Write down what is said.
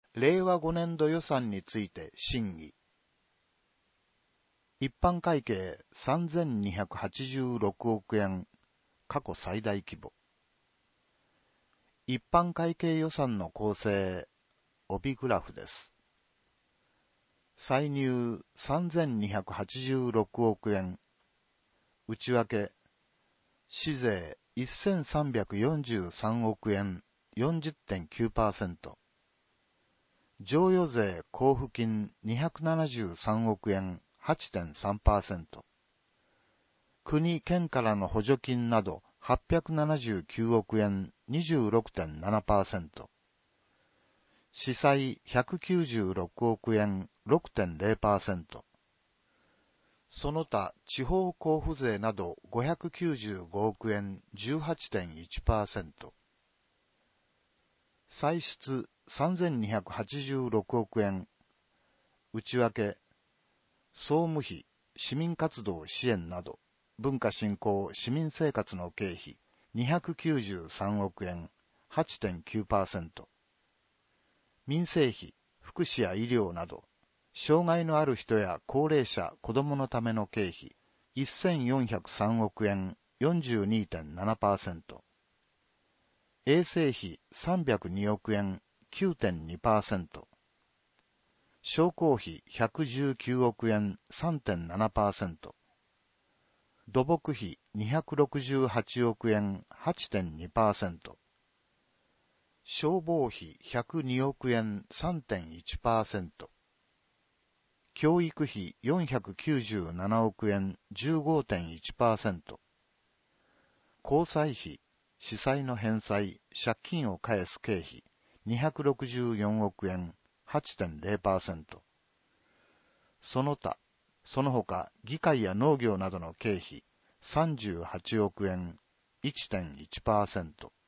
令和5年度予算について審議。一般会計3286億円、過去最大規模。一般会計予算の構成、帯グラフです。歳入3286億円、内訳、市税1343億円 40.9%、剰余税交付金273億円 8.3%、国・県からの補助金など879億円 26.7%、市債196億円 6.0%、その他地方交付税など595億円 18.1%、歳出3286億円、内訳、総務費、市民活動支援など、文化振興、市民生活の経費、293億円、8.9%、民生費、福祉や医療など、障害のある人や高齢者、子供のための経費、1403億円、42.7%、衛生費302億円、9.2%、商工費119億円 3.7%、土木費268億円 8.2%、消防費102億円 3.1%、教育費497億円 15.1%、交際費、市債の返済、借金を返す経費264億円 8.0%、その他、その他議会や農業などの経費38億円 1.1%、